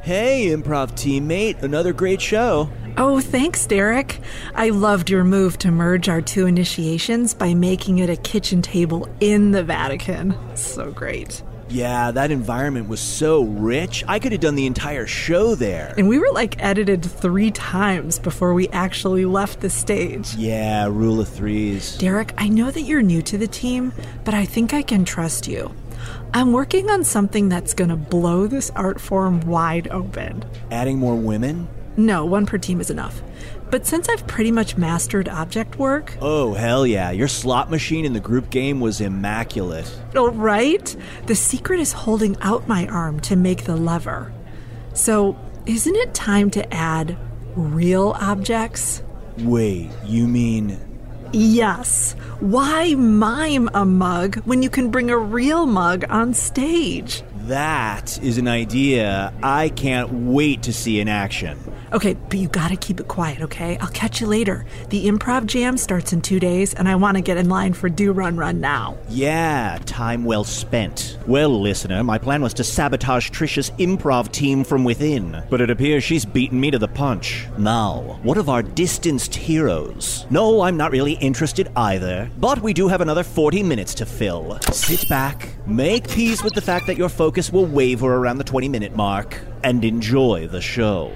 Hey, improv teammate. Another great show. Oh, thanks, Derek. I loved your move to merge our two initiations by making it a kitchen table in the Vatican. So great. Yeah, that environment was so rich. I could have done the entire show there. And we were edited 3 times before we actually left the stage. Yeah, rule of threes. Derek, I know that you're new to the team, but I think I can trust you. I'm working on something that's gonna blow this art form wide open. Adding more women? No, 1 per team is enough. But since I've pretty much mastered object work... Oh, hell yeah. Your slot machine in the group game was immaculate. Oh, right? The secret is holding out my arm to make the lever. So, isn't it time to add real objects? Wait, you mean... Yes. Why mime a mug when you can bring a real mug on stage? That is an idea I can't wait to see in action. Okay, but you gotta keep it quiet, okay? I'll catch you later. The improv jam starts in 2 days, and I want to get in line for Do Run Run now. Yeah, time well spent. Well, listener, my plan was to sabotage Trisha's improv team from within, but it appears she's beaten me to the punch. Now, what of our distanced heroes? No, I'm not really interested either, but we do have another 40 minutes to fill. Sit back, make peace with the fact that your focus will waver around the 20-minute mark, and enjoy the show.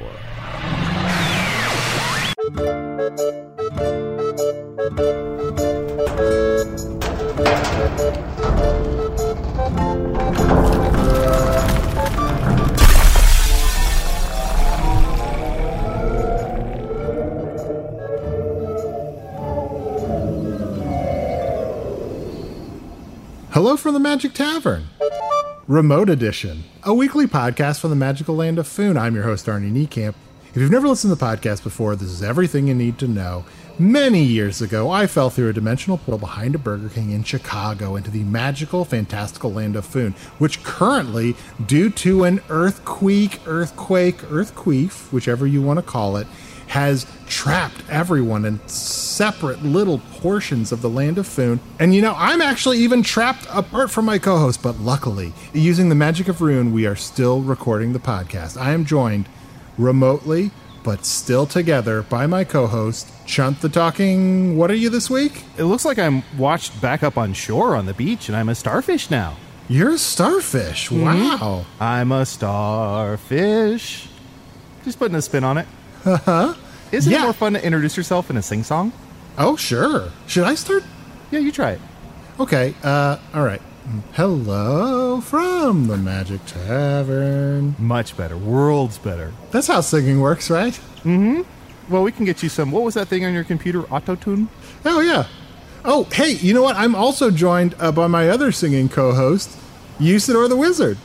Hello from the Magic Tavern, Remote Edition, a weekly podcast from the magical land of Foon. I'm your host, Arnie Niekamp. If you've never listened to the podcast before, this is everything you need to know. Many years ago, I fell through a dimensional portal behind a Burger King in Chicago into the magical, fantastical land of Foon, which currently, due to an earthquake, whichever you want to call it, has trapped everyone in separate little portions of the land of Foon. And I'm actually even trapped apart from my co-host, but luckily, using the magic of Rune, we are still recording the podcast. I am joined remotely, but still together, by my co-host, Chunt the Talking. What are you this week? It looks like I'm washed back up on shore on the beach, and I'm a starfish now. You're a starfish? Wow. I'm a starfish. Just putting a spin on it. Uh-huh. Isn't it more fun to introduce yourself in a sing-song? Oh, sure. Should I start? Yeah, you try it. Okay, all right. Hello from the Magic Tavern. Much better. Worlds better. That's how singing works, right? Mm-hmm. Well, we can get you some... What was that thing on your computer? Auto-tune? Oh, yeah. Oh, hey, you know what? I'm also joined by my other singing co-host, Usador the Wizard.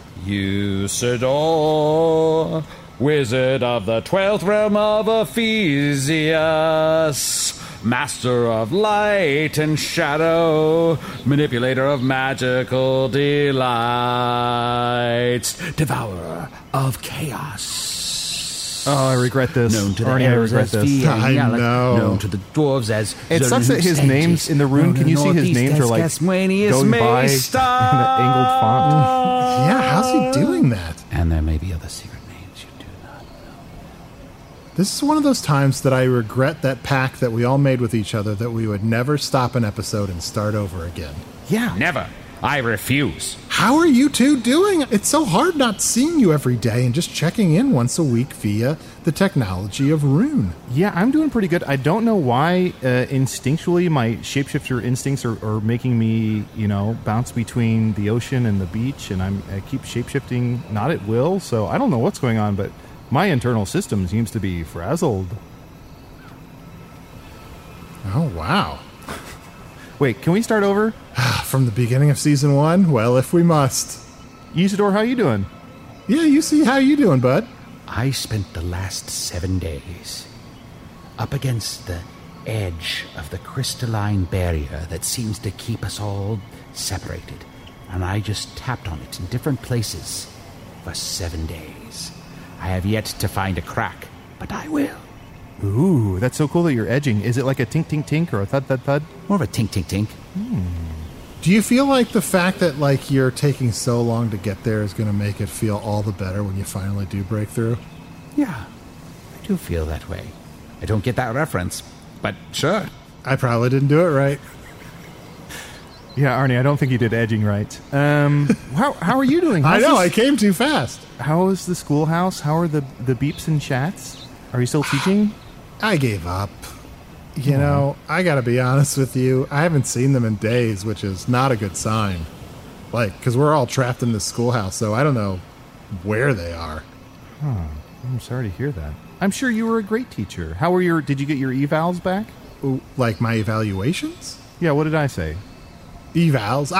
Usador, Wizard of the 12th realm of Ephesius, Master of light and shadow, manipulator of magical delights, devourer of chaos. Oh, I regret this. Known to the Arnie, elves as I know. known to the dwarves as It sucks that his names in the room, can you see his names are like going by in an angled font? Yeah, how's he doing that? And there may be other secret names you do not know. This is one of those times that I regret that pact that we all made with each other that we would never stop an episode and start over again. Yeah. Never. I refuse. How are you two doing? It's so hard not seeing you every day and just checking in once a week via the technology of Rune. Yeah, I'm doing pretty good. I don't know why instinctually my shapeshifter instincts are making me, bounce between the ocean and the beach, and I keep shapeshifting not at will, so I don't know what's going on, but my internal system seems to be frazzled. Oh, wow. Wait, can we start over? From the beginning of season 1? Well, if we must. Usador, how you doing? Yeah, you see, how you doing, bud? I spent the last 7 days up against the edge of the crystalline barrier that seems to keep us all separated, and I just tapped on it in different places for 7 days. I have yet to find a crack, but I will. Ooh, that's so cool that you're edging. Is it like a tink, tink, tink or a thud, thud, thud? More of a tink, tink, tink. Do you feel like the fact that like you're taking so long to get there is going to make it feel all the better when you finally do break through? Yeah, I do feel that way. I don't get that reference, but sure. I probably didn't do it right. Yeah, Arnie, I don't think you did edging right. How are you doing? I know, I came too fast. How is the schoolhouse? How are the beeps and chats? Are you still teaching? I gave up. You know, I gotta be honest with you. I haven't seen them in days, which is not a good sign. Like, because we're all trapped in this schoolhouse, so I don't know where they are. I'm sorry to hear that. I'm sure you were a great teacher. Did you get your evals back? Ooh, like my evaluations? Yeah, what did I say? Evals?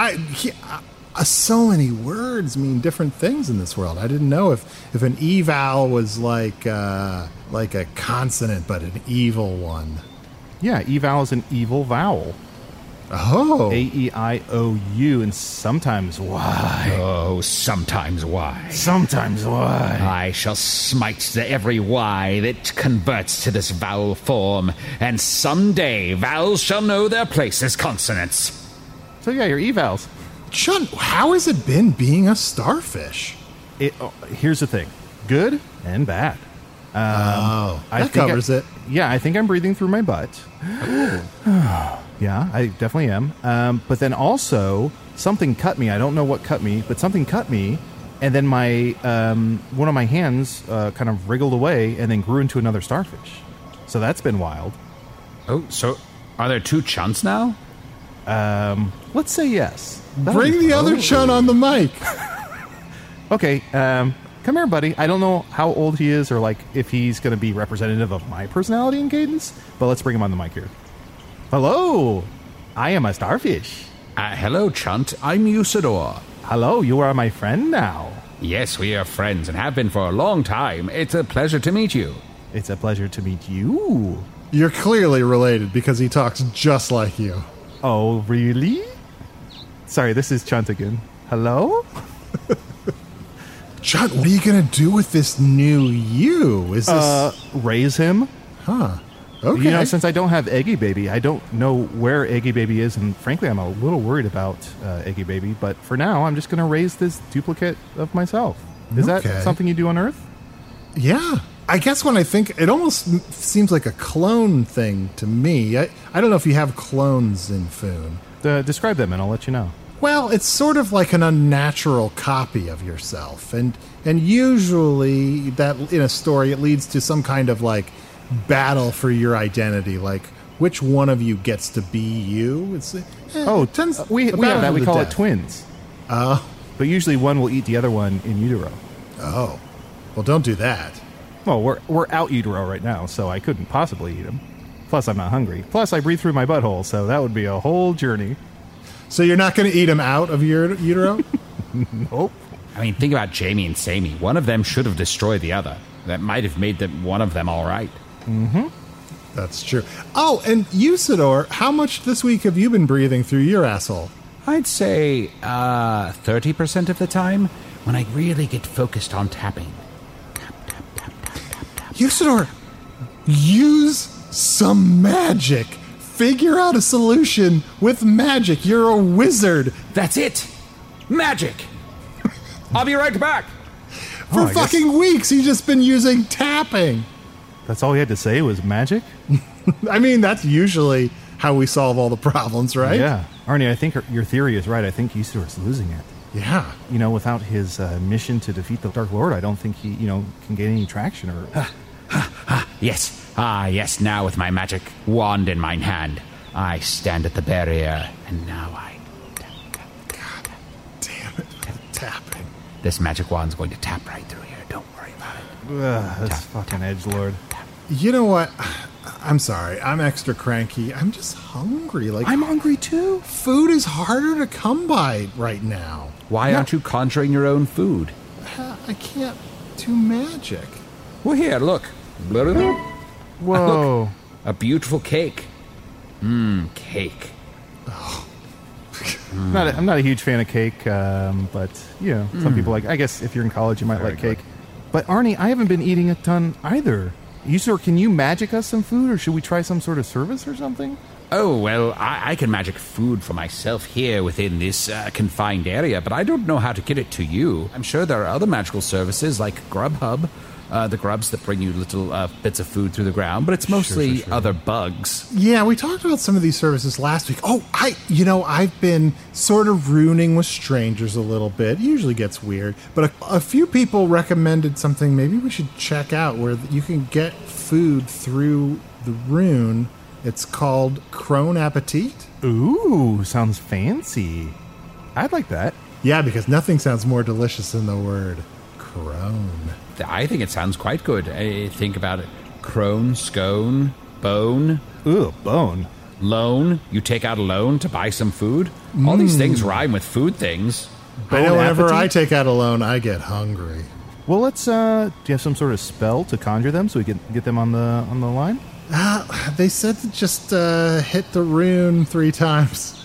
So many words mean different things in this world. I didn't know if an eval was like a consonant, but an evil one. Yeah, eval is an evil vowel. Oh. A-E-I-O-U, and sometimes Y. Oh, sometimes why? Sometimes Y. I shall smite the every Y that converts to this vowel form, and someday vowels shall know their place as consonants. So yeah, your evals. Chun, how has it been being a starfish? Here's the thing. Good and bad. That covers it. Yeah, I think I'm breathing through my butt. Yeah, I definitely am. But then also, something cut me. I don't know what cut me, but something cut me. And then my one of my hands kind of wriggled away and then grew into another starfish. So that's been wild. Oh, so are there two chunts now? Let's say yes. Bring the other Chun on the mic. Okay, come here, buddy. I don't know how old he is or like if he's going to be representative of my personality and cadence, but let's bring him on the mic here. Hello, I am a starfish. Hello, Chunt. I'm Usador. Hello, you are my friend now. Yes, we are friends and have been for a long time. It's a pleasure to meet you. It's a pleasure to meet you. You're clearly related because he talks just like you. Oh, really? Sorry, this is Chunt again. Hello? Chun, what are you going to do with this new you? Is this... raise him. Huh. Okay. You know, since I don't have Eggy Baby, I don't know where Eggy Baby is, and frankly, I'm a little worried about Eggy Baby, but for now, I'm just going to raise this duplicate of myself. Is that something you do on Earth? Yeah. I guess when I think, it almost seems like a clone thing to me. I don't know if you have clones in Foon. Describe them, and I'll let you know. Well, it's sort of like an unnatural copy of yourself, and usually that in a story it leads to some kind of like battle for your identity, like which one of you gets to be you. We have that. We call it twins. Oh, but usually one will eat the other one in utero. Oh, well, don't do that. Well, we're out utero right now, so I couldn't possibly eat him. Plus, I'm not hungry. Plus, I breathe through my butthole, so that would be a whole journey. So you're not going to eat him out of your utero? Nope. I mean, think about Jamie and Sammy. One of them should have destroyed the other. That might have made one of them all right. Mm-hmm. That's true. Oh, and Usador, how much this week have you been breathing through your asshole? I'd say 30% of the time when I really get focused on tapping. Tap, tap, tap, tap, tap, tap. Usador, use some magic. Figure out a solution with magic. You're a wizard. That's it. Magic. I'll be right back. For fucking weeks, he's just been using tapping. That's all he had to say was magic? I mean, that's usually how we solve all the problems, right? Yeah. Arnie, I think your theory is right. I think Usador's losing it. Yeah. You know, without his mission to defeat the Dark Lord, I don't think he, can gain any traction or... Yes. Yes, now with my magic wand in mine hand, I stand at the barrier, and now I... God damn it, tapping. This magic wand's going to tap right through here, don't worry about it. That's fucking edgelord. You know what? I'm sorry, I'm extra cranky. I'm just hungry. I'm hungry too. Food is harder to come by right now. Why aren't you conjuring your own food? I can't do magic. Well, here, look. Whoa. Look, a beautiful cake. Cake. Oh. I'm not a huge fan of cake, but, some people like... I guess if you're in college, you might like cake. But, Arnie, I haven't been eating a ton either. Can you magic us some food, or should we try some sort of service or something? Oh, well, I can magic food for myself here within this confined area, but I don't know how to get it to you. I'm sure there are other magical services like Grubhub, the grubs that bring you little bits of food through the ground, but it's mostly other bugs. Yeah, we talked about some of these services last week. Oh, I've been sort of ruining with strangers a little bit. It usually gets weird, but a few people recommended something maybe we should check out where you can get food through the rune. It's called Crone Appetit. Ooh, sounds fancy. I'd like that. Yeah, because nothing sounds more delicious than the word crone. I think it sounds quite good. Think about it. Crone, scone, bone. Ooh, bone. Loan. You take out a loan to buy some food. All these things rhyme with food things. I know whenever I take out a loan, I get hungry. Well, let's, do you have some sort of spell to conjure them so we can get them on the line? They said to just hit the rune 3 times.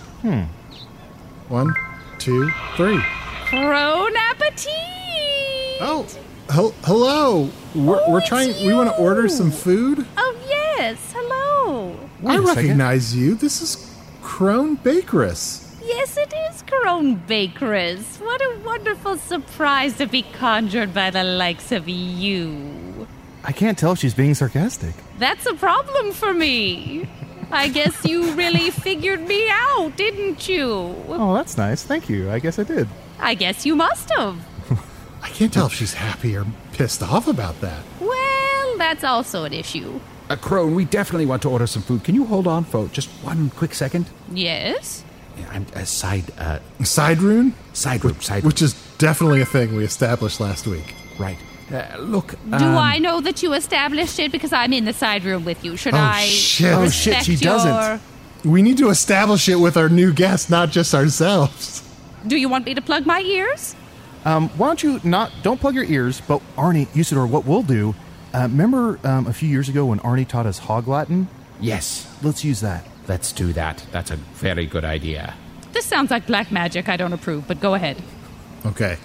1, 2, 3. Crone Appetit! Oh, hello. We're trying. We want to order some food. Oh, yes. Hello. I recognize you. This is Crone Bakeress. Yes, it is Crone Bakeress. What a wonderful surprise to be conjured by the likes of you. I can't tell if she's being sarcastic. That's a problem for me. I guess you really figured me out, didn't you? Oh, that's nice. Thank you. I guess I did. I guess you must have. I can't tell if she's happy or pissed off about that. Well, that's also an issue. Crone, we definitely want to order some food. Can you hold on for just 1 quick second? Yes? Yeah, I'm side rune? Side rune. Which is definitely a thing we established last week. Right. Look. Do I know that you established it because I'm in the side room with you? Should I shit. Oh, shit, she doesn't. We need to establish it with our new guest, not just ourselves. Do you want me to plug my ears? Why don't you don't plug your ears, but Arnie, Usador, what we'll do, remember a few years ago when Arnie taught us Hog Latin? Yes. Let's use that. Let's do that. That's a very good idea. This sounds like black magic. I don't approve, but go ahead. Okay.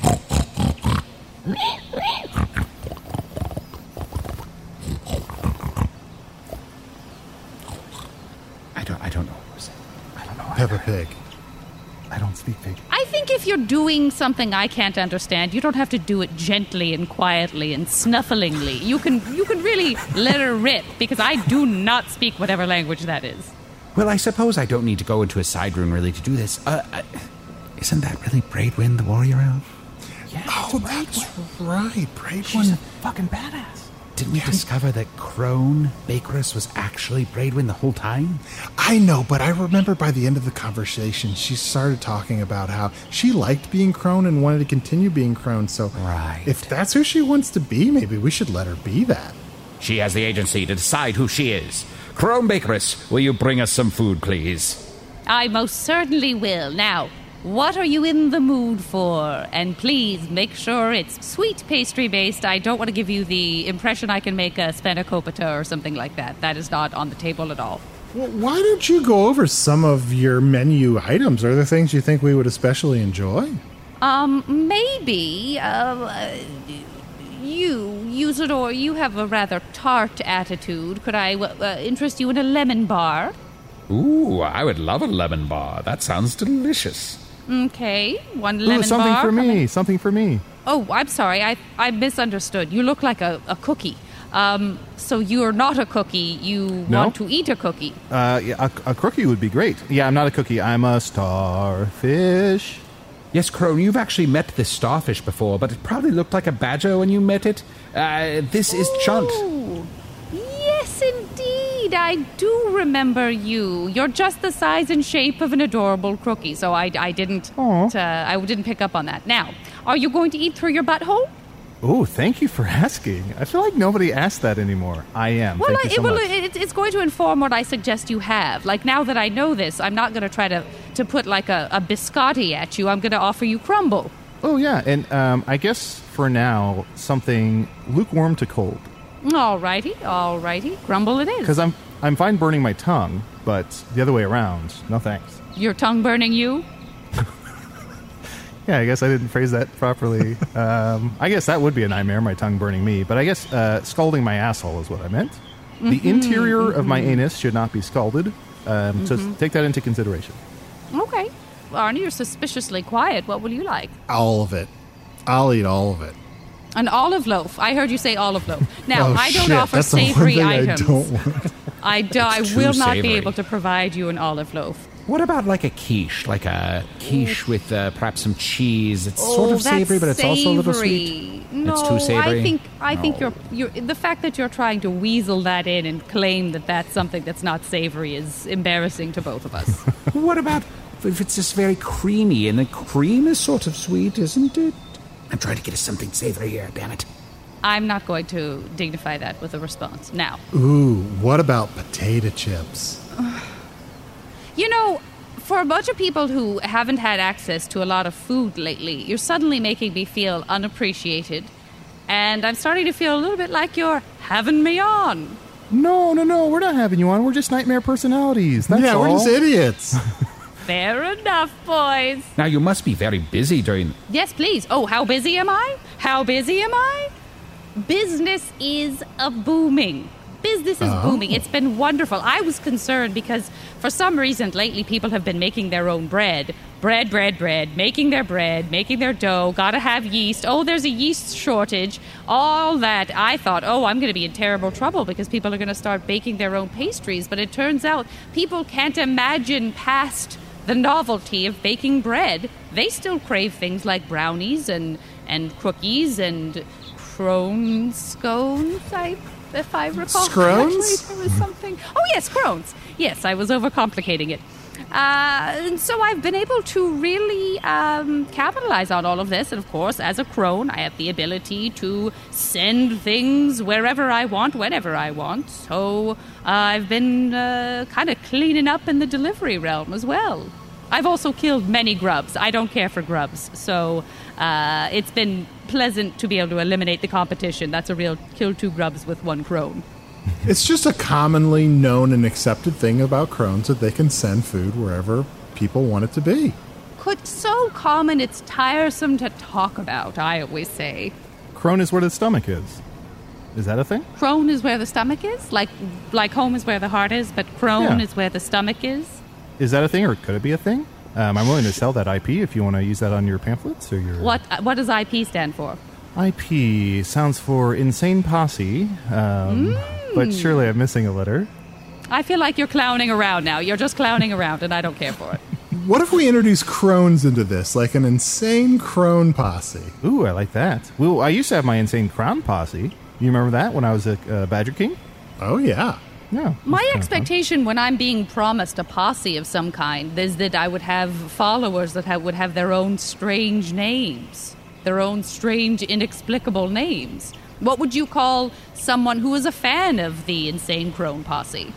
I don't know what was it. I don't know. Peppa Pig. I don't speak pig. I think if you're doing something I can't understand, you don't have to do it gently and quietly and snufflingly. You can really let her rip, because I do not speak whatever language that is. Well, I suppose I don't need to go into a side room really to do this. Isn't that really Braidwin, the warrior elf? Yeah, that's right. Braidwin. She's a fucking badass. Didn't we discover that Crone Bakeress was actually Braidwin the whole time? I know, but I remember by the end of the conversation, she started talking about how she liked being Crone and wanted to continue being Crone. So if that's who she wants to be, maybe we should let her be that. She has the agency to decide who she is. Crone Bakeress, will you bring us some food, please? I most certainly will. Now, what are you in the mood for? And please make sure it's sweet pastry-based. I don't want to give you the impression I can make a spanakopita or something like that. That is not on the table at all. Well, why don't you go over some of your menu items? Are there things you think we would especially enjoy? Maybe. Usador, you have a rather tart attitude. Could I interest you in a lemon bar? Ooh, I would love a lemon bar. That sounds delicious. Okay, one lemon something bar. Something for me. Oh, I'm sorry. I misunderstood. You look like a cookie. So you're not a cookie. You want to eat a cookie. Yeah, a cookie would be great. Yeah, I'm not a cookie. I'm a starfish. Yes, Crone, you've actually met this starfish before, but it probably looked like a badger when you met it. This is Chunt. Yes, indeed. I do remember you. You're just the size and shape of an adorable cookie, so I didn't pick up on that. Now, are you going to eat through your butthole? Oh, thank you for asking. I feel like nobody asks that anymore. I am. Well, thank you so much. It's going to inform what I suggest you have. Like, now that I know this, I'm not going to try to put like a biscotti at you. I'm going to offer you crumble. Oh, yeah, and I guess for now, something lukewarm to cold. All righty. Crumble it is. Because I'm fine burning my tongue, but the other way around, no thanks. Your tongue burning you? Yeah, I guess I didn't phrase that properly. I guess that would be a nightmare, my tongue burning me. But I guess scalding my asshole is what I meant. The interior of my anus should not be scalded. So take that into consideration. Okay. Arnie, you're suspiciously quiet. What will you like? All of it. I'll eat all of it. An olive loaf. I heard you say olive loaf. Now, Oh, I don't shit, offer that's the one savory thing items. I don't want. I too will not be savory. able to provide you an olive loaf. What about like a quiche? Like a quiche with perhaps some cheese. It's sort of that's savory, but it's also a little savory. sweet. No, It's too savory? I think you're the fact that you're trying to weasel that in and claim that that's something that's not savory is embarrassing to both of us. What about if it's just very creamy, and the cream is sort of sweet, isn't it? I'm trying to get us something savory here, damn it. I'm not going to dignify that with a response. Now, Ooh, what about potato chips? you know, for a bunch of people who haven't had access to a lot of food lately, you're suddenly making me feel unappreciated. And I'm starting to feel a little bit like you're having me on. No, we're not having you on. We're just nightmare personalities. That's all. We're just idiots. Fair enough, boys. Now, you must be very busy during... Yes, please. Oh, how busy am I? How busy am I? Business is booming. Business is booming. It's been wonderful. I was concerned because for some reason lately people have been making their own bread. Bread, making their bread, making their dough, gotta have yeast. Oh, there's a yeast shortage. All that. I thought, I'm going to be in terrible trouble because people are going to start baking their own pastries. But it turns out people can't imagine past the novelty of baking bread. They still crave things like brownies and cookies and crone scones, if I recall Scrones? correctly. There was something. Oh, yes, crones. Yes, I was overcomplicating it. And so I've been able to really capitalize on all of this. And, of course, as a crone, I have the ability to send things wherever I want, whenever I want. So I've been kind of cleaning up in the delivery realm as well. I've also killed many grubs. I don't care for grubs. So it's been pleasant to be able to eliminate the competition. That's a real kill 2 grubs with 1 crone. It's just a commonly known and accepted thing about crones that they can send food wherever people want it to be. So common it's tiresome to talk about, I always say. Crone is where the stomach is. Is that a thing? Crone is where the stomach is? Like home is where the heart is, but crone Yeah. is where the stomach is? Is that a thing, or could it be a thing? I'm willing to sell that IP if you want to use that on your pamphlets or your... What does IP stand for? IP sounds for Insane Posse, but surely I'm missing a letter. I feel like you're clowning around now. You're just clowning around, and I don't care for it. What if we introduce crones into this, like an insane crone posse? Ooh, I like that. Well, I used to have my Insane Crown Posse. You remember that when I was a Badger King? Oh, yeah. Yeah. My that's kinda expectation when I'm being promised a posse of some kind is that I would have followers that would have their own strange names, their own strange, inexplicable names. What would you call someone who is a fan of the Insane Crone Posse?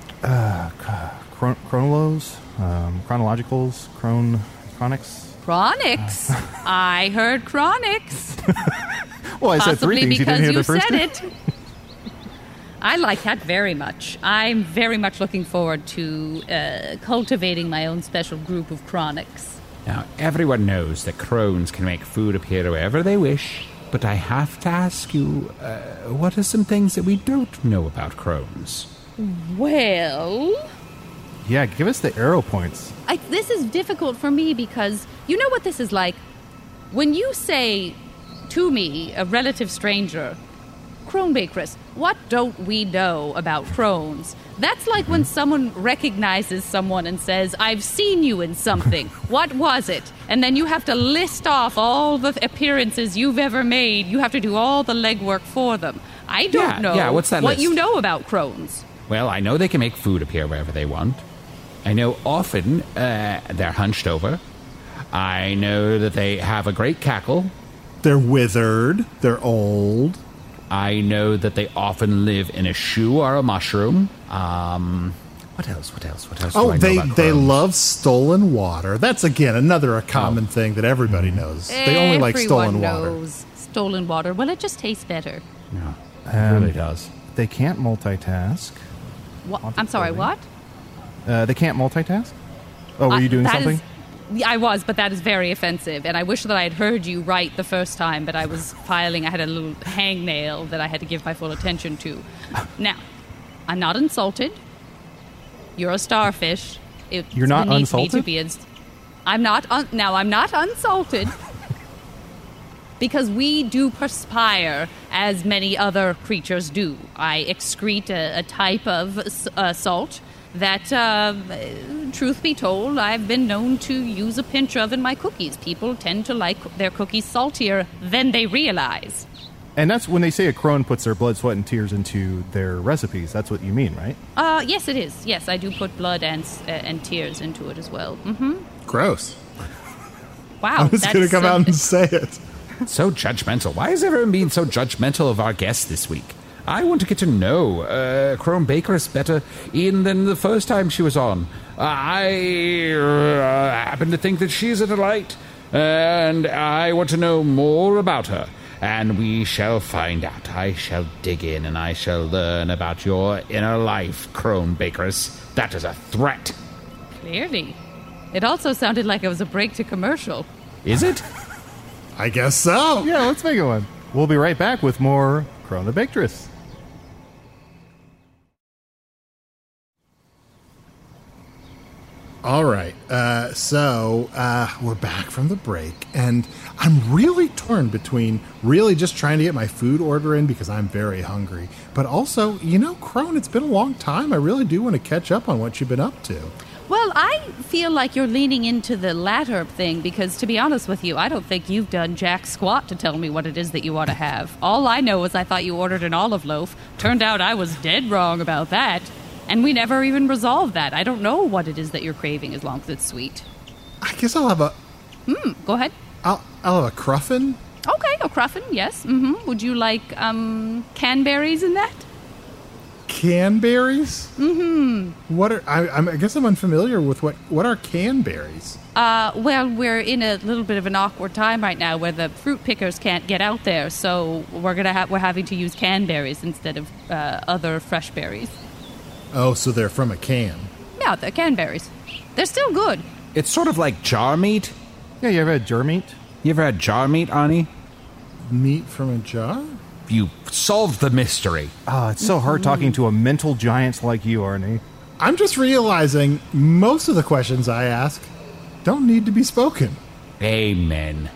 Chronolos, chronologicals, chronics. Chronics? I heard chronics. Well, I said Possibly 3 things. You didn't because hear you the first said two? it. I like that very much. I'm very much looking forward to cultivating my own special group of chronics. Now, everyone knows that crones can make food appear wherever they wish, but I have to ask you, what are some things that we don't know about crones? Well, Yeah, give us the arrow points. this is difficult for me because you know what this is like? When you say to me, a relative stranger, Crone Bakeress, what don't we know about crones? That's like when someone recognizes someone and says, I've seen you in something. What was it? And then you have to list off all the appearances you've ever made. You have to do all the legwork for them. I don't know what's that what list? you know about crones. Well, I know they can make food appear wherever they want. I know often they're hunched over. I know that they have a great cackle. They're withered. They're old. I know that they often live in a shoe or a mushroom. What else? What else? What else? Oh, do I know they about they crones? love stolen water. That's, again, another common thing that everybody knows. They only like stolen Everyone water. knows stolen water. Well, it just tastes better. No, it really does. They can't multitask. What? I'm sorry, what? They can't multitask? Oh, were you doing That something? is- I was, but that is very offensive. And I wish that I had heard you right the first time, but I was filing. I had a little hangnail that I had to give my full attention to. Now, I'm not insulted. You're a starfish. You're not beneath me unsalted? to be I'm not unsalted. Because we do perspire as many other creatures do. I excrete a type of salt that, truth be told, I've been known to use a pinch of in my cookies. People tend to like their cookies saltier than they realize. And that's when they say a crone puts their blood, sweat, and tears into their recipes. That's what you mean, right? Yes, it is. Yes, I do put blood and tears into it as well. Mm-hmm. Gross. Wow. I was going to come out and say it. So judgmental. Why is everyone being so judgmental of our guests this week? I want to get to know Crone Bakeress better even than the first time she was on. I happen to think that she's a delight, and I want to know more about her. And we shall find out. I shall dig in, and I shall learn about your inner life, Crone Bakeress. That is a threat. Clearly. It also sounded like it was a break to commercial. Is it? I guess so. Yeah, let's make it one. We'll be right back with more Crone the Bakeress. All right. So we're back from the break, and I'm really torn between really just trying to get my food order in because I'm very hungry, but also, Crone, it's been a long time. I really do want to catch up on what you've been up to. Well, I feel like you're leaning into the latter thing because, to be honest with you, I don't think you've done jack squat to tell me what it is that you want to have. All I know is I thought you ordered an olive loaf. Turned out I was dead wrong about that. And we never even resolved that. I don't know what it is that you're craving as long as it's sweet. I guess I'll have a... Go ahead. I'll have a cruffin. Okay, a cruffin, yes. Mm-hmm. Would you like canberries in that? Canberries? Mm-hmm. What are... I guess I'm unfamiliar with what are canberries? Well, we're in a little bit of an awkward time right now where the fruit pickers can't get out there, so we're having to use canberries instead of other fresh berries. Oh, so they're from a can. Yeah, they're canberries. They're still good. It's sort of like jar meat. Yeah, you ever had jar meat? You ever had jar meat, Ani? Meat from a jar? You solved the mystery. Oh, it's so hard talking to a mental giant like you, Arnie. I'm just realizing most of the questions I ask don't need to be spoken. Amen.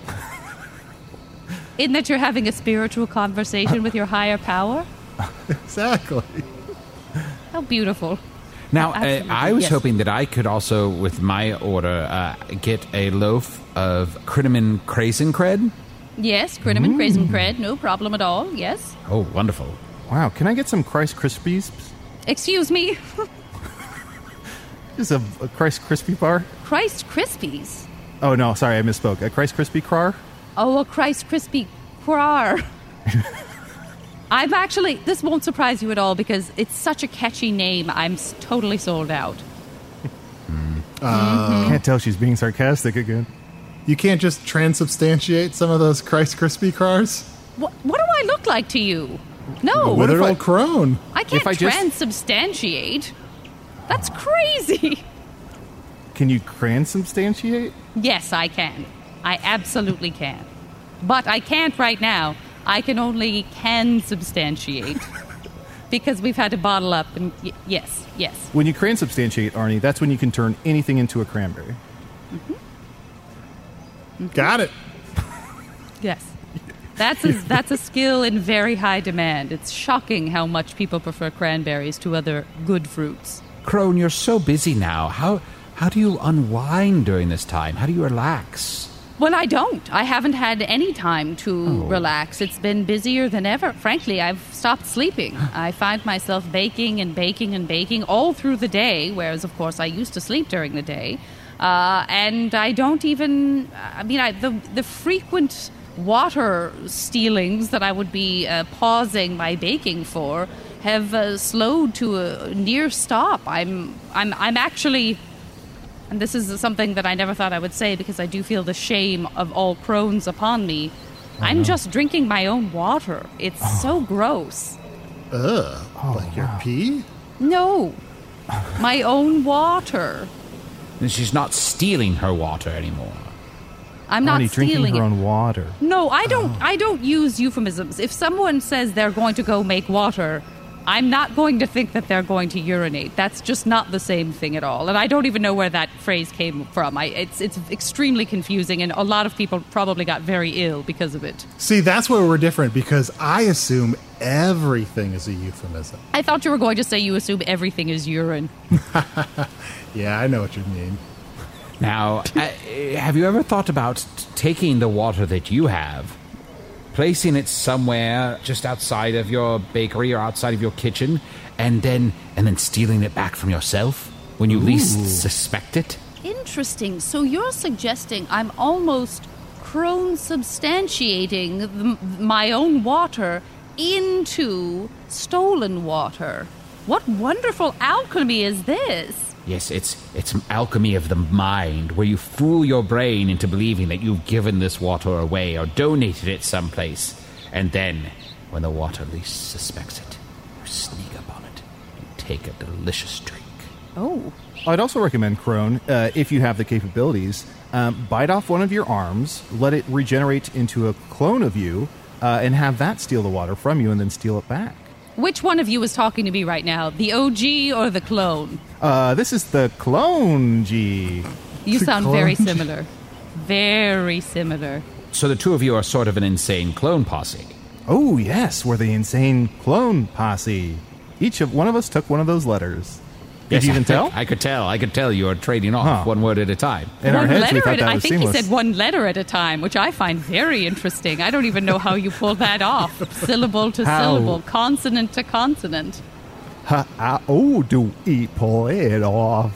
In that you're having a spiritual conversation with your higher power? Exactly. How beautiful. Now, Absolutely, I was yes. hoping that I could also, with my order, get a loaf of Crinnamin Craisin Cred. Yes, Crinnamin Craisin Cred, no problem at all, yes. Oh, wonderful. Wow, can I get some Christ Krispies? Excuse me? Just a Christ Crispy bar? Christ Krispies? Oh, no, sorry, I misspoke. A Christ Crispy Crar? Oh, a Christ Crispy Crar. I'm actually, this won't surprise you at all because it's such a catchy name. I'm totally sold out. Can't tell she's being sarcastic again. You can't just transubstantiate some of those Christ Crispy Cars? What do I look like to you? No, With if an I- old crone. I can't if I just- transubstantiate. That's crazy. Can you transubstantiate? Yes, I can. I absolutely can. But I can't right now. I can only substantiate. Because we've had to bottle up and yes. When you transubstantiate, Arnie, that's when you can turn anything into a cranberry. Got it. Yes. That's a skill in very high demand. It's shocking how much people prefer cranberries to other good fruits. Crone, you're so busy now. How do you unwind during this time? How do you relax? Well, I don't. I haven't had any time to relax. It's been busier than ever. Frankly, I've stopped sleeping. I find myself baking and baking and baking all through the day, whereas, of course, I used to sleep during the day. And I don't even... the frequent water stealings that I would be pausing my baking for have slowed to a near stop. I'm actually... And this is something that I never thought I would say because I do feel the shame of all crones upon me. I'm just drinking my own water. It's so gross. Ugh. Like your pee? No. My own water. And she's not stealing her water anymore. I'm not Arnie drinking stealing her it. own water. No, I don't use euphemisms. If someone says they're going to go make water, I'm not going to think that they're going to urinate. That's just not the same thing at all. And I don't even know where that phrase came from. It's extremely confusing, and a lot of people probably got very ill because of it. See, that's where we're different, because I assume everything is a euphemism. I thought you were going to say you assume everything is urine. Yeah, I know what you mean. Now, have you ever thought about taking the water that you have, placing it somewhere just outside of your bakery or outside of your kitchen, and then stealing it back from yourself when you least suspect it? Interesting. So you're suggesting I'm almost crone substantiating my own water into stolen water. What wonderful alchemy is this? Yes, it's alchemy of the mind, where you fool your brain into believing that you've given this water away or donated it someplace. And then, when the water least suspects it, you sneak up on it and take a delicious drink. Oh. I'd also recommend, Crone, if you have the capabilities, bite off one of your arms, let it regenerate into a clone of you, and have that steal the water from you and then steal it back. Which one of you is talking to me right now? The OG or the clone? This is the Clone G. You The sound clone very G. similar. Very similar. So the two of you are sort of an insane clone posse. Oh, yes, we're the insane clone posse. One of us took one of those letters. Did you even tell? I could tell you were trading off one word at a time. In our One heads, we letter thought at that I was think seamless. he said one letter at a time, which I find very interesting. I don't even know how you pull that off. Syllable to syllable, consonant to consonant. Oh, do we pull it off?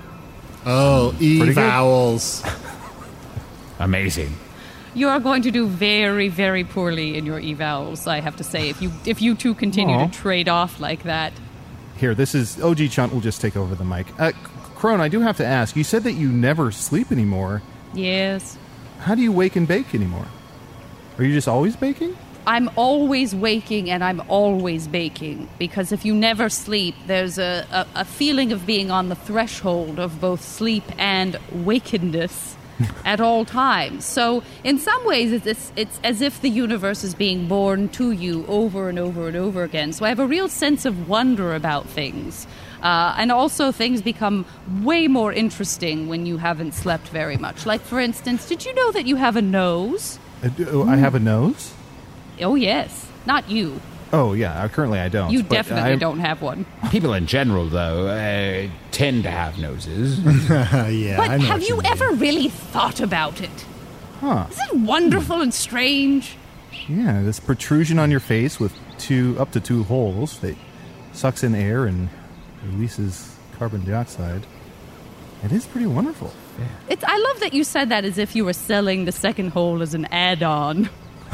Oh, Pretty good. vowels. Amazing. You are going to do very, very poorly in your evals, I have to say, if you two continue Aw. to trade off like that. Here, this is OG Chunt will just take over the mic. Crone, I do have to ask, you said that you never sleep anymore. Yes. How do you wake and bake anymore? Are you just always baking? I'm always waking and I'm always baking, because if you never sleep, there's a feeling of being on the threshold of both sleep and wakeness at all times. So in some ways, it's as if the universe is being born to you over and over and over again. So I have a real sense of wonder about things. And also things become way more interesting when you haven't slept very much. Like, for instance, did you know that you have a nose? I have a nose? Oh, yes. Not you. Oh, yeah, currently I don't. You but definitely don't have one. People in general, though, tend to have noses. Yeah, But I know have what you mean. ever really thought about it? Huh. Isn't it wonderful and strange? Yeah, this protrusion on your face with up to two holes that sucks in air and releases carbon dioxide. It is pretty wonderful. I love that you said that as if you were selling the second hole as an add-on.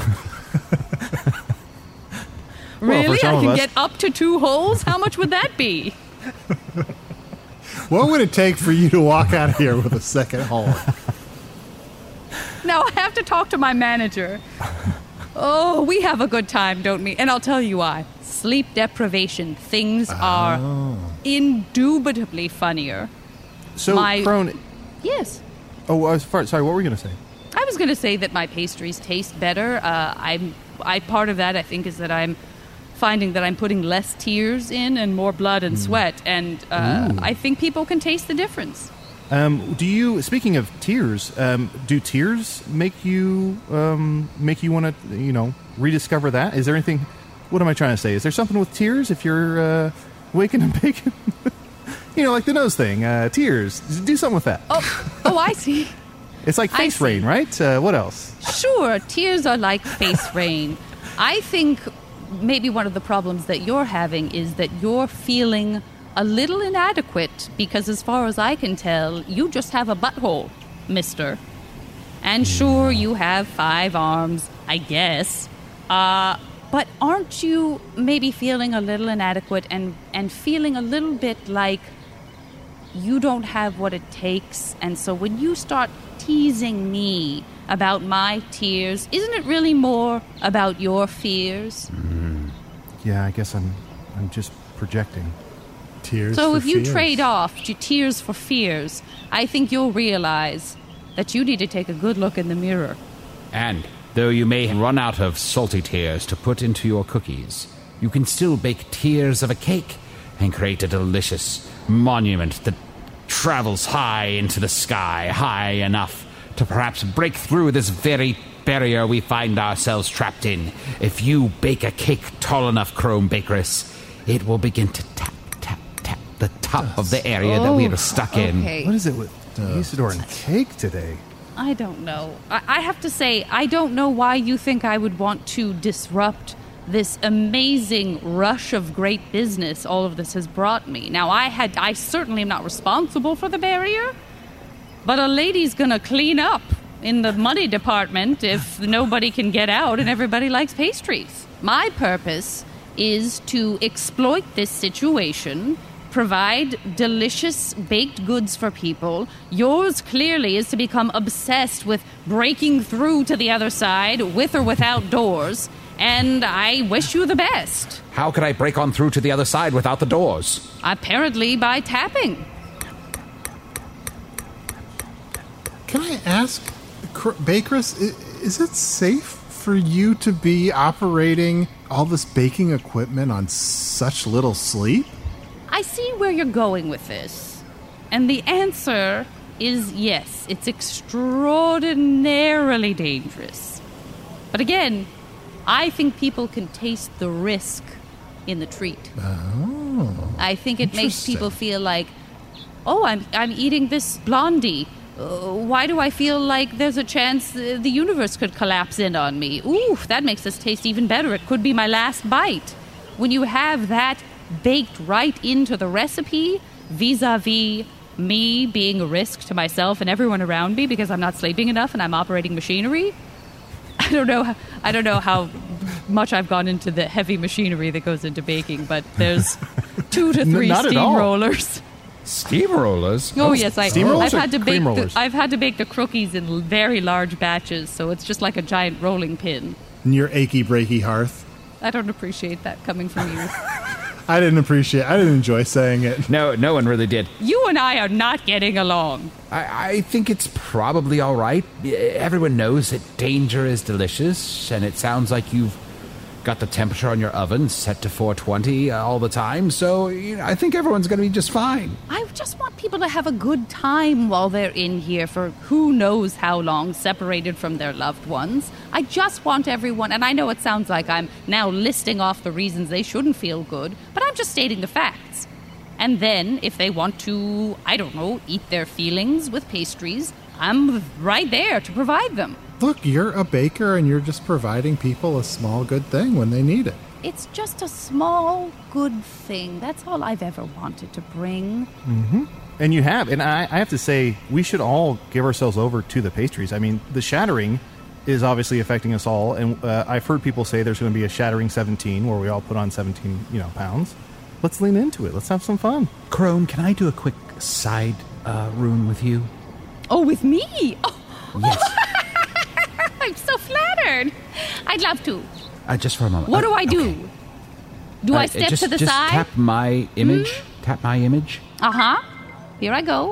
Well, for Really? some I of can us. get up to 2 holes? How much would that be? What would it take for you to walk out of here with a second hole? Now I have to talk to my manager. Oh, we have a good time, don't we? And I'll tell you why. Sleep deprivation. Things are indubitably funnier. So, Crone... Yes. Oh, sorry, what were you going to say? I was going to say that my pastries taste better. Part of that, I think, is that I'm finding that I'm putting less tears in and more blood and sweat, and I think people can taste the difference. Speaking of tears, do tears make you want to, rediscover that? Is there anything, what am I trying to say? Is there something with tears if you're waking and baking? Like the nose thing, tears. Do something with that. Oh, I see. It's like face rain, right? What else? Sure, tears are like face rain. I think maybe one of the problems that you're having is that you're feeling a little inadequate because, as far as I can tell, you just have a butthole, mister. And sure, you have 5 arms, I guess. But aren't you maybe feeling a little inadequate and feeling a little bit like you don't have what it takes? And so when you start teasing me about my tears, isn't it really more about your fears? Yeah, I guess I'm just projecting. Tears So for if you fears. trade off your tears for fears, I think you'll realize that you need to take a good look in the mirror. And though you may run out of salty tears to put into your cookies, you can still bake tiers of a cake and create a delicious monument that travels high into the sky, high enough to perhaps break through this very barrier we find ourselves trapped in. If you bake a cake tall enough, Chrome Bakeress, it will begin to tap, tap, tap the top of the area that we are stuck in. What is it with Isidore and cake today? I don't know. I have to say, I don't know why you think I would want to disrupt this amazing rush of great business all of this has brought me. Now, I certainly am not responsible for the barrier, but a lady's gonna clean up in the money department if nobody can get out and everybody likes pastries. My purpose is to exploit this situation, provide delicious baked goods for people. Yours clearly is to become obsessed with breaking through to the other side with or without doors, and I wish you the best. How could I break on through to the other side without the doors? Apparently by tapping. Can I ask, Bakeress, is it safe for you to be operating all this baking equipment on such little sleep? I see where you're going with this. And the answer is yes, it's extraordinarily dangerous. But again, I think people can taste the risk in the treat. Oh. I think it makes people feel like, oh, I'm eating this blondie. Why do I feel like there's a chance the universe could collapse in on me? Ooh, that makes this taste even better. It could be my last bite. When you have that baked right into the recipe, vis-a-vis me being a risk to myself and everyone around me because I'm not sleeping enough and I'm operating machinery, I don't know how much I've gone into the heavy machinery that goes into baking, but there's 2 to 3 steamrollers. Steamrollers? Oh yes, I've had to bake. rollers? I've had to bake the crookies in very large batches, so it's just like a giant rolling pin. Near achy breaky hearth. I don't appreciate that coming from you. I didn't enjoy saying it. No one really did. You and I are not getting along. I think it's probably all right. Everyone knows that danger is delicious, and it sounds like you've got the temperature on your oven set to 420 all the time, so I think everyone's going to be just fine. I just want people to have a good time while they're in here for who knows how long, separated from their loved ones. I just want everyone, and I know it sounds like I'm now listing off the reasons they shouldn't feel good, but I'm just stating the facts. And then, if they want to, I don't know, eat their feelings with pastries, I'm right there to provide them. Look, you're a baker and you're just providing people a small good thing when they need it. It's just a small good thing. That's all I've ever wanted to bring. Mm-hmm. And you have. And I have to say, we should all give ourselves over to the pastries. I mean, the shattering is obviously affecting us all. And I've heard people say there's going to be a shattering 17 where we all put on 17, pounds. Let's lean into it. Let's have some fun. Chrome, can I do a quick side rune with you? Oh, with me? Oh. Yes. I'm so flattered. I'd love to. Just for a moment. What do I do? Okay. Do I step to the just side? Tap my image. Tap my image. Uh-huh. Here I go.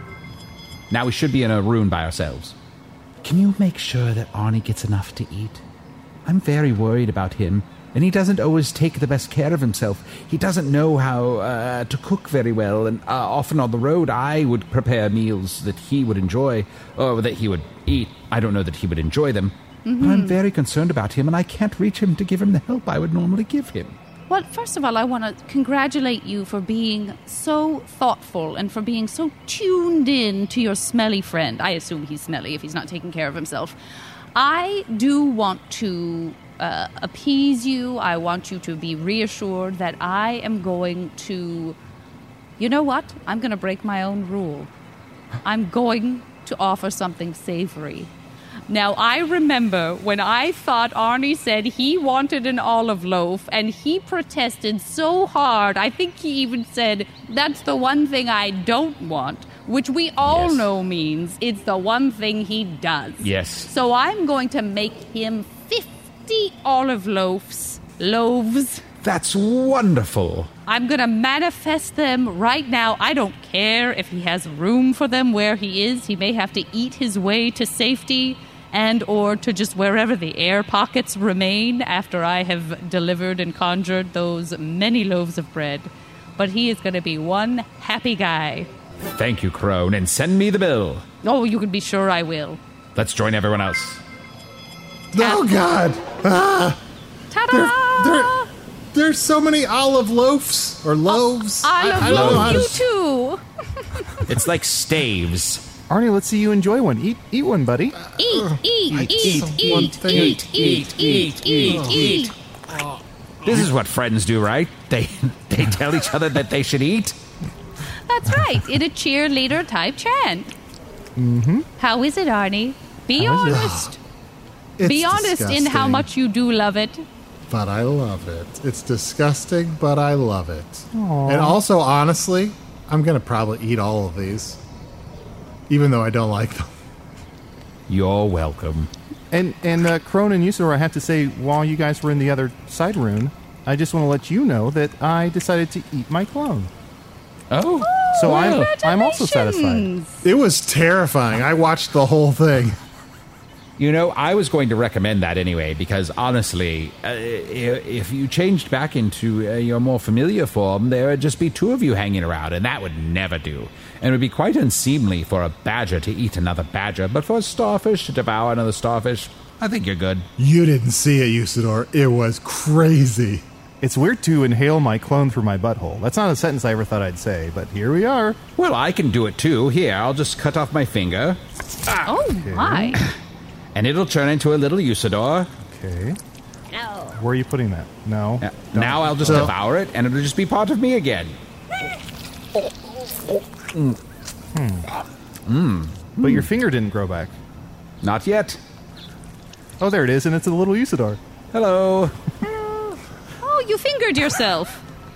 Now we should be in a rune by ourselves. Can you make sure that Arnie gets enough to eat? I'm very worried about him, and he doesn't always take the best care of himself. He doesn't know how to cook very well, and often on the road I would prepare meals that he would enjoy, or that he would eat. I don't know that he would enjoy them. Mm-hmm. But I'm very concerned about him, and I can't reach him to give him the help I would normally give him. Well, first of all, I want to congratulate you for being so thoughtful and for being so tuned in to your smelly friend. I assume he's smelly if he's not taking care of himself. I do want to appease you. I want you to be reassured that I am going to... You know what? I'm going to break my own rule. I'm going to offer something savory. Now, I remember when I thought Arnie said he wanted an olive loaf, and he protested so hard. I think he even said, that's the one thing I don't want, which we all know means it's the one thing he does. Yes. So I'm going to make him 50 olive loaves. That's wonderful. I'm going to manifest them right now. I don't care if he has room for them where he is. He may have to eat his way to safety. and or to just wherever the air pockets remain after I have delivered and conjured those many loaves of bread. But he is going to be one happy guy. Thank you, Crone, and send me the bill. Oh, you can be sure I will. Let's join everyone else. Oh, God. Ta-da! There's so many olive loaves or loaves. I love you too. It's like staves. Arnie, let's see you enjoy one. Eat one, buddy. Eat. This is what friends do, right? They tell each other that they should eat. That's right, in a cheerleader type chant. Mm-hmm. How is it, Arnie? Be honest. Be honest in how much you do love it. But I love it. It's disgusting, but I love it. Aww. And also, honestly, I'm going to probably eat all of these, even though I don't like them. You're welcome. And Crone and Usador, I have to say, while you guys were in the other side rune, I just want to let you know that I decided to eat my clone. Oh. So I'm also satisfied. It was terrifying. I watched the whole thing. You know, I was going to recommend that anyway, because honestly, if you changed back into your more familiar form, there would just be two of you hanging around, and that would never do. And it would be quite unseemly for a badger to eat another badger, but for a starfish to devour another starfish, I think you're good. You didn't see it, Usador. It was crazy. It's weird to inhale my clone through my butthole. That's not a sentence I ever thought I'd say, but here we are. Well, I can do it too. Here, I'll just cut off my finger. My. And it'll turn into a little Usador. Okay. No. Where are you putting that? No. Now I'll just devour it, and it'll just be part of me again. But your finger didn't grow back. Not yet. Oh, there it is, and it's a little Usador. Hello. Oh, you fingered yourself.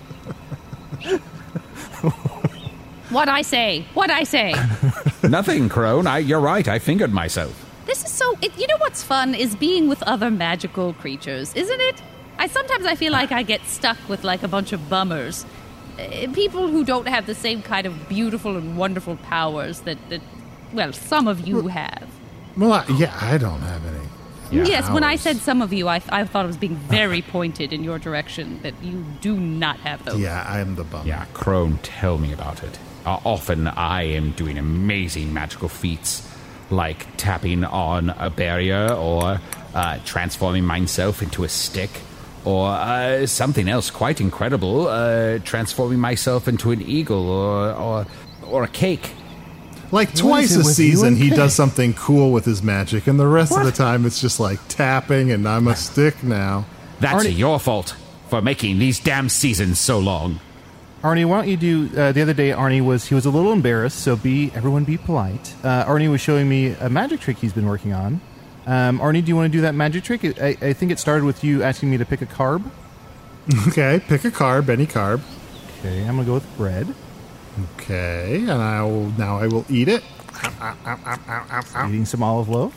What'd I say? Nothing, Crone. You're right. I fingered myself. This is so... you know what's fun is being with other magical creatures, isn't it? Sometimes I feel like I get stuck with like a bunch of bummers. People who don't have the same kind of beautiful and wonderful powers that some of you have. Well, I don't have any. Yes, when I said some of you, I thought I was being very pointed in your direction, that you do not have those. Yeah, I am the bummer. Yeah, Crone, tell me about it. Often I am doing amazing magical feats, like tapping on a barrier or transforming myself into a stick, or something else quite incredible, transforming myself into an eagle or a cake. Like twice a season, he does something cool with his magic, and the rest of the time it's just like tapping, and I'm a stick now. That's your fault for making these damn seasons so long. Arnie, why don't you do... the other day, Arnie was a little embarrassed, so everyone be polite. Arnie was showing me a magic trick he's been working on. Arnie, do you want to do that magic trick? I think it started with you asking me to pick a carb. Okay, pick a carb, any carb. Okay, I'm going to go with bread. Okay, and I will eat it. Eating some olive loaf.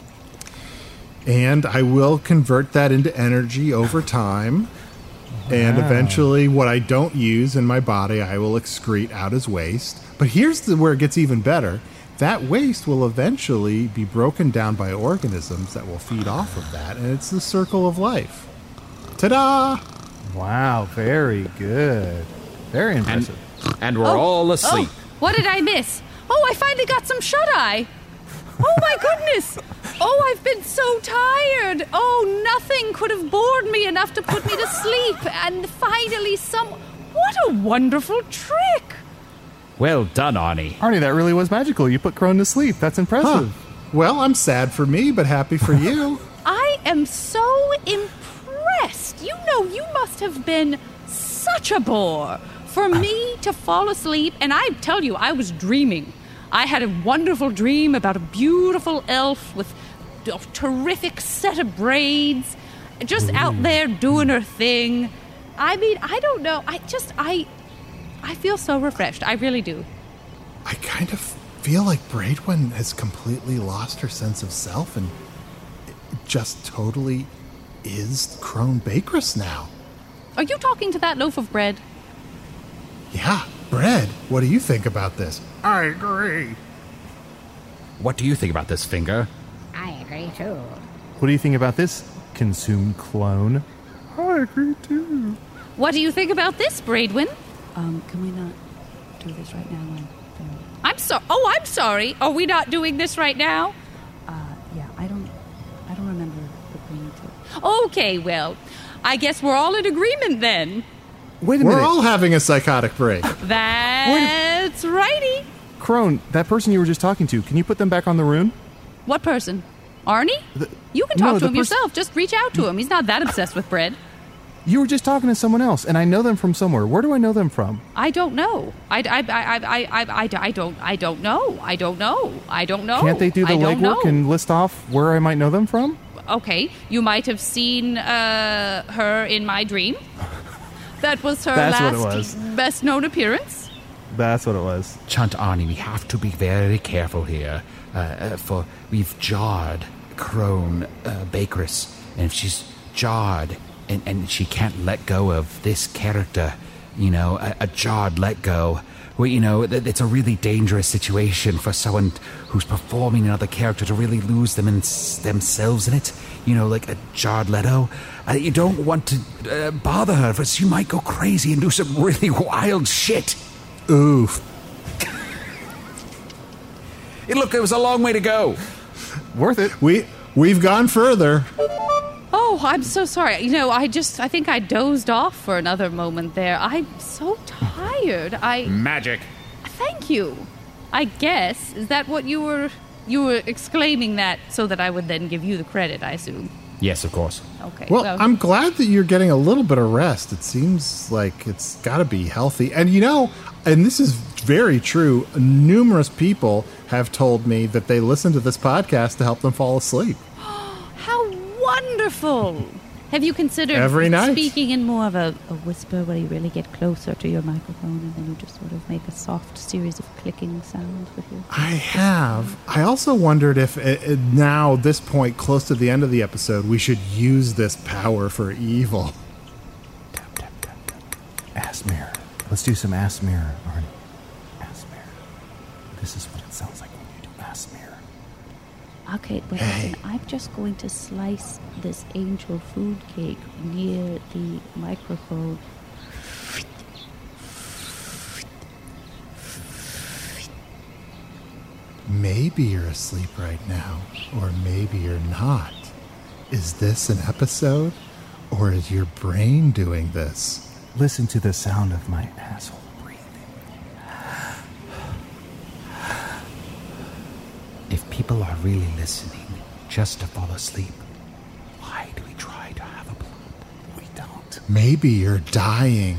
And I will convert that into energy over time. And eventually, what I don't use in my body, I will excrete out as waste. But here's where it gets even better. That waste will eventually be broken down by organisms that will feed off of that. And it's the circle of life. Ta-da! Wow, very good. Very impressive. And we're all asleep. Oh, what did I miss? Oh, I finally got some shut-eye. Oh, my goodness. Oh, I've been so tired. Oh, nothing could have bored me enough to put me to sleep. And finally what a wonderful trick. Well done, Arnie. Arnie, that really was magical. You put Crone to sleep. That's impressive. Huh. Well, I'm sad for me, but happy for you. I am so impressed. You must have been such a bore for me to fall asleep. And I tell you, I was dreaming. I had a wonderful dream about a beautiful elf with a terrific set of braids, just out there doing her thing. I mean, I don't know. I feel so refreshed. I really do. I kind of feel like Braidwin has completely lost her sense of self and just totally is Crone Bakeress now. Are you talking to that loaf of bread? Yeah, bread. What do you think about this? I agree. What do you think about this, Finger? I agree too. What do you think about this, consumed clone? I agree too. What do you think about this, Braidwin? Can we not do this right now? I'm sorry. Are we not doing this right now? Yeah, I don't remember agreeing to. Okay, well, I guess we're all in agreement then. Wait a We're minute. all having a psychotic break. That's righty. Crone, that person you were just talking to, can you put them back on the rune? What person? Arnie? You can talk to him yourself. Just reach out to him. He's not that obsessed with bread. You were just talking to someone else, and I know them from somewhere. Where do I know them from? I don't know. I don't know. Can't they do the legwork and list off where I might know them from? Okay, you might have seen her in my dream. That was her That's what it last was. best known appearance. That's what it was. Chunt Arnie, we have to be very careful here, for we've jarred Crone Bakeress, and if she's jarred and she can't let go of this character, you know, a jarred let go, well, you know, it's a really dangerous situation for someone who's performing another character to really lose themselves in it, you know, like a jarred Leto. You don't want to bother her, for she might go crazy and do some really wild shit. Oof. Look, it was a long way to go. Worth it. We've gone further. Oh, I'm so sorry. You know, I think I dozed off for another moment there. I'm so tired. Magic. Thank you. I guess. Is that what you were exclaiming that so that I would then give you the credit, I assume? Yes, of course. Okay. Well, I'm glad that you're getting a little bit of rest. It seems like it's got to be healthy. And you know, and this is very true, numerous people have told me that they listen to this podcast to help them fall asleep. How wonderful! Have you considered Every night. speaking in more of a whisper where you really get closer to your microphone and then you just sort of make a soft series of clicking sounds with your... I have. I also wondered if now, this point, close to the end of the episode, we should use this power for evil. Tap, tap, tap, tap. Ass mirror. Let's do some ass mirror, Arnie. Ass mirror. This is what it sounds like when you do ass mirror. Okay, but listen, I'm just going to slice this angel food cake near the microphone. Maybe you're asleep right now, or maybe you're not. Is this an episode, or is your brain doing this? Listen to the sound of my asshole breathing. If people are really listening just to fall asleep, why do we try to have a plan? We don't. Maybe you're dying.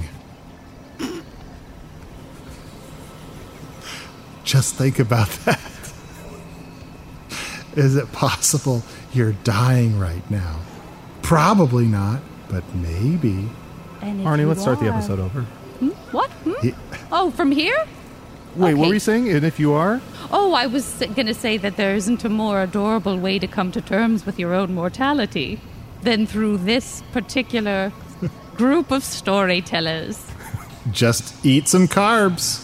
Just think about that. Is it possible you're dying right now? Probably not, but maybe. And if Arnie, you let's start the are- episode over. What? Yeah. Oh, from here? Wait, what Okay. were you saying? And if you are? Oh, I was going to say that there isn't a more adorable way to come to terms with your own mortality than through this particular group of storytellers. Just eat some carbs.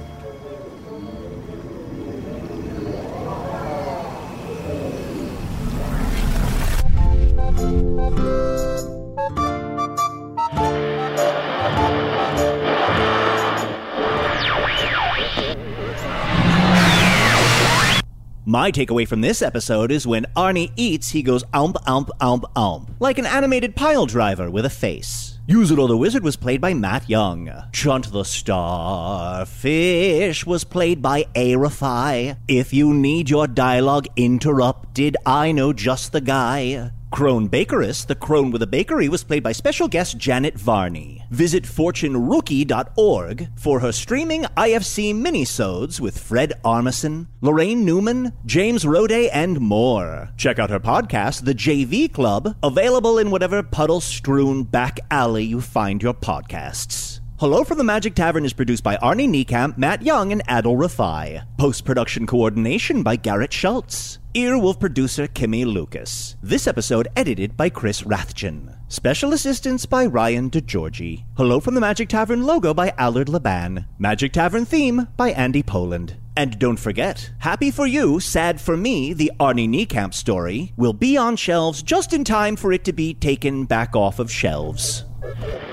My takeaway from this episode is when Arnie eats, he goes oomp, oomp, oomp, oomp, like an animated pile driver with a face. Use It or the Wizard was played by Matt Young. Chunt the Starfish was played by A. Rafai. If you need your dialogue interrupted, I know just the guy. Crone Bakeress, the crone with a bakery, was played by special guest Janet Varney. Visit fortunerookie.org for her streaming IFC minisodes with Fred Armisen, Lorraine Newman, James Roday, and more. Check out her podcast, The JV Club, available in whatever puddle-strewn back alley you find your podcasts. Hello from the Magic Tavern is produced by Arnie Niekamp, Matt Young, and Adil Rafai. Post-production coordination by Garrett Schultz. Earwolf producer Kimmy Lucas. This episode edited by Chris Rathjen. Special assistance by Ryan DeGiorgi. Hello from the Magic Tavern logo by Allard Laban. Magic Tavern theme by Andy Poland. And don't forget, happy for you, sad for me, the Arnie Niekamp story will be on shelves just in time for it to be taken back off of shelves.